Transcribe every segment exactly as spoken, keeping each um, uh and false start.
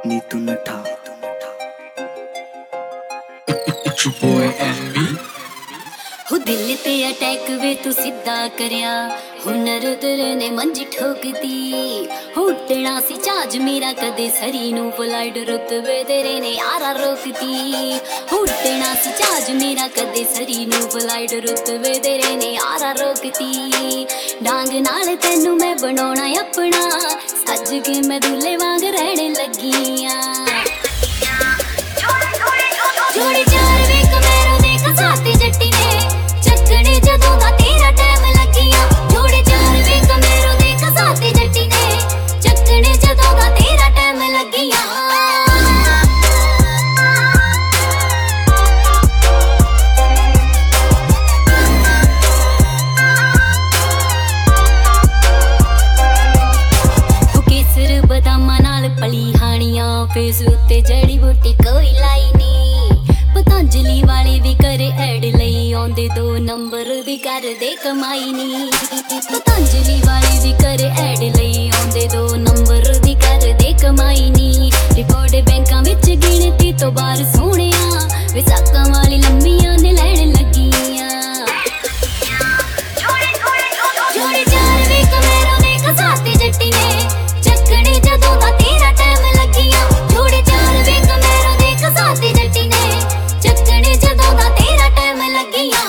Neetu नठा। It's your boy N B। हो दिल ते अटैक वे तू सीधा करया, हुनर तेरे ने मंजी ठोकती। हो उड़ना सी जहाज मेरा कदे सरी नू फ्लाइट रुतबे तेरे ने यारा रोकती। हो उड़ना सी जहाज मेरा कदे सरी नू फ्लाइट रुतबे तेरे ने यारा रोकती। डांग नाल तैनू मैं बनाउणा अपना, सज के मैं दूल्हे वांग रहने लगी आ। जोड़े चार वे कमेरों दे कसाते जट्टी ने, चक्कने जदों दा तेरा टाइम लगिया। जोड़े चार वे कमेरों दे कसाते जट्टी ने, चक्कने जदों दा तेरा टाइम लगिया। हो केसर बदामां नाल पली हानियां, फेस उत्ते जड़ी बूटी कोई लाई नी। पतंजलि वाले भी करे ऐड लई आउंदे, दो नंबर दी कर दे कमाई नी। पतंजलि वाले भी करे ऐड लई आउंदे, दो नंबर दी कर दे कमाई नी। रिकॉर्ड बैंकां विच गिणती तो बाहर सोहणिया, विसाखां वाली लंबियां ने लैण लगियां। जोड़े चार वे कमेरों दे कसाते जट्टी ने, चक्कने जदों दा तेरा टाइम लगिया। जोड़े चार वे कमेरों दे कसाते जट्टी ने, चक्कने जदों दा तेरा टाइम लगिया।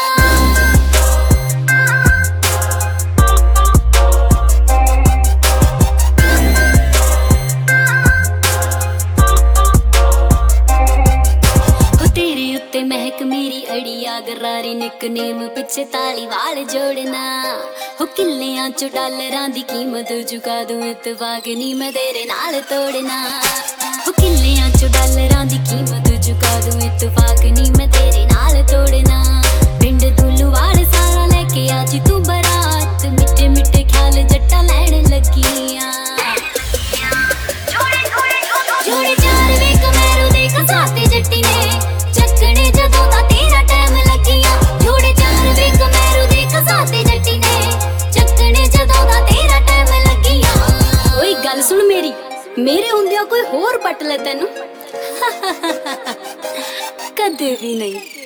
हो तेरे उत्ते महक मेरी अड़िया गरारी, निकनेम पिछे ताली वाल जोड़ना। हो किल्लियां चो डालरां दी कीमत चुका दूं, इत्तफाक नी मैं तेरे नाल तोड़ना। हो किल्लियां चो डालरां दी कीमत चुका दूं, इत्तफाक नी मैं तेरे नाल तोड़ना। पिंड दुल्लूवाड़ सारा लेके आज तू बरात, मिट्टे मिट्टे ख्याल जट्टा लैण लगियां। जोड़े चार वे कमेरों दे कसाते जट्टी ने, चक्कने जदों दा तेरा टाइम लगिया। जोड़े चार वे कमेरों दे कसाते जट्टी ने, चक्कने जदों दा तेरा टाइम लगिया। ओए गल सुन मेरी, मेरे हुंदिया कोई होर पट ले तैनू कदे भी नहीं।